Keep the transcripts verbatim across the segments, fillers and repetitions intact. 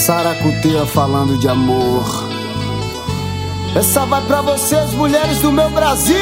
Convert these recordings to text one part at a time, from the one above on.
Saracuteia falando de amor. Essa vai pra vocês, mulheres do meu Brasil.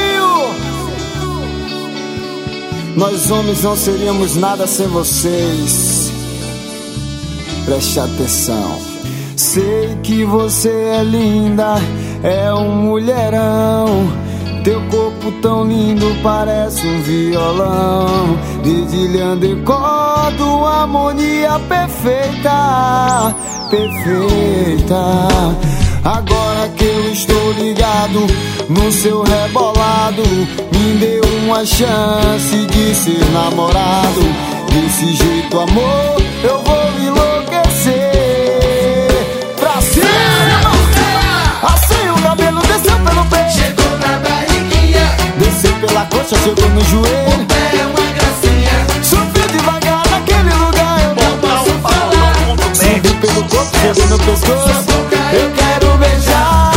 Nós homens não seríamos nada sem vocês. Preste atenção. Sei que você é linda, é um mulherão. Teu corpo tão lindo parece um violão. Dedilhando e cordo, harmonia perfeita, perfeita. Agora que eu estou ligado no seu rebolado, me dê uma chance de ser namorado. Desse jeito, amor, eu vou enlouquecer. Pra cima! Assim o cabelo desceu pelo peito, chegou na barriguinha, desceu pela coxa, chegou no joelho. o pé é uma gracinha, Subiu devagar naquele lugar, eu não posso falar. Subiu pelo corpo, chegou no pescoço, eu quero beijar.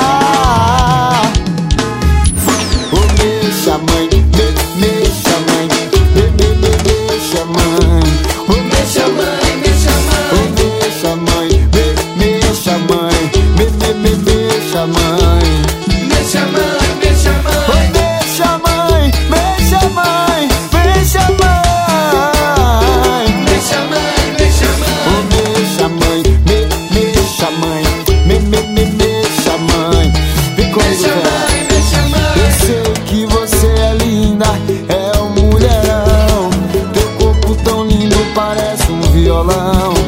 Oh, mexa mãe, me, mexa mãe, me, me, me, mexa mãe. Oh, mexa mãe, mexa mãe, oh, mexa mãe, me, mexa mãe, me, me, me, mexa mãe. mexa mãe, mexa mãe, Oh, mexa mãe, mexa mãe, mexa mãe. mexa mãe, mexa mãe, Oh, mexa mãe, me, mexa mãe, me, me, me, mexa mãe. Vem comigo, mexa velho. mãe, mexa mãe. Eu sei que você é linda, é um mulherão. Teu corpo tão lindo parece um violão.